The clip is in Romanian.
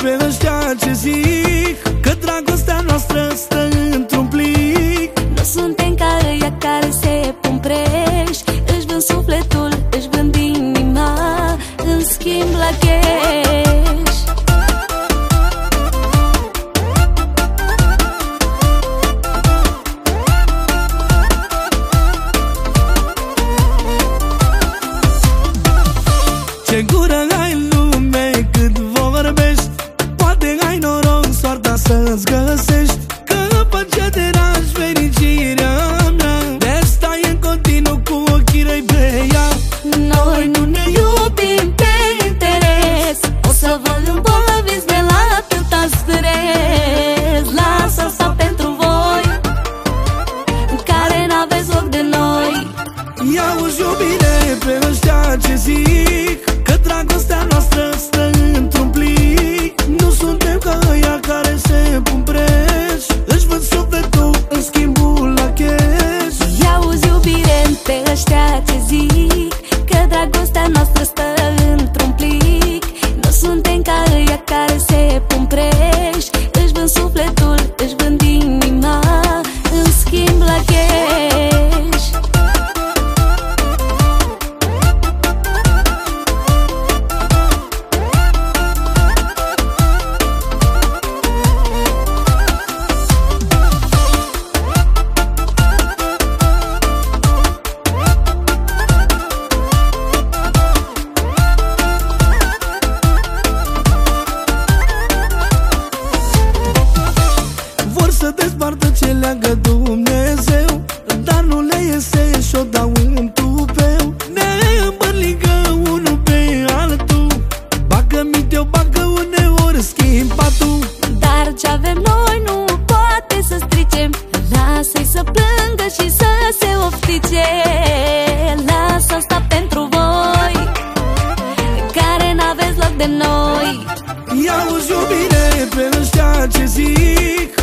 pe ăștia ce zic că dragostea noastră stă într-un plic. Nu suntem ca ăia care se pun preș, își vând sufletul, își vând inima în schimb la cash. Ce gură ai în lume cât vorbești, poate ai noroc soarta să-ți găsești, că pacea de rași fericirea mea, de-asta e în continuu cu ochii răi pe ea. Noi nu ne iubim pe interes, o să vă îmbolnăviți de la atâta stres. Lasă asta pentru voi, care n-aveți loc de noi. Ia-uzi iubire pe ăștia ce zic că dragostea noastră stă într-un plic. Nu suntem ca ăia care se pun preș, își vând sufletul în schimbul la cash. Ia-uzi iubire pe ăștia ce zic că dragostea noastră stă într-un plic. Nu suntem ca ăia care se pun preș, își vând sufletul, își vând inima în schimb la cash. Să despartă ce leagă Dumnezeu, dar nu le iese și-o dau în tupeu. Ne îmbărligă unul pe altul, bagă minteu, bagă uneori schimb patul. Dar ce-avem noi nu poate să strice, lasă-i să plângă și să se oftice. Lasă asta pentru voi, care n-aveți loc de noi. Ia-uzi iubire pe ăștia ce zic